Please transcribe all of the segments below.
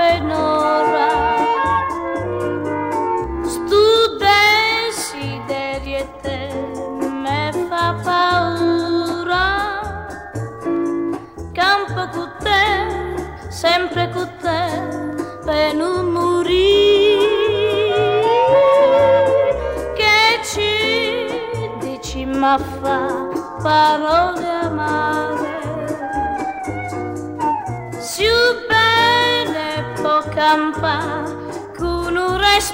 penora. Stu desiderio te me fa paura. Campo con te, sempre con te, per non morire. Che ci dici ma fa parole amare? Si bene può campare con un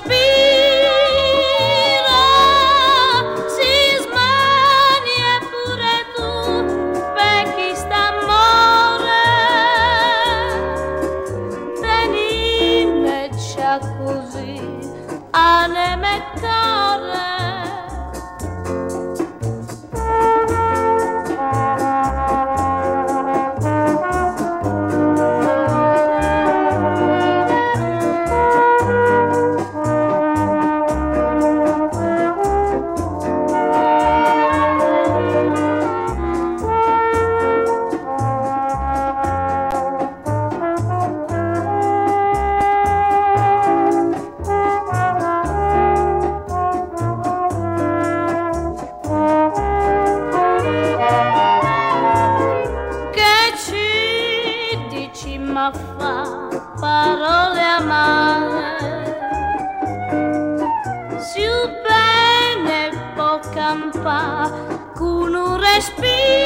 respiro. Si smania pure tu per chi sta amore. Tenime già così, anime e cuore. Ma fa parole amare, si bene può campare con un respiro.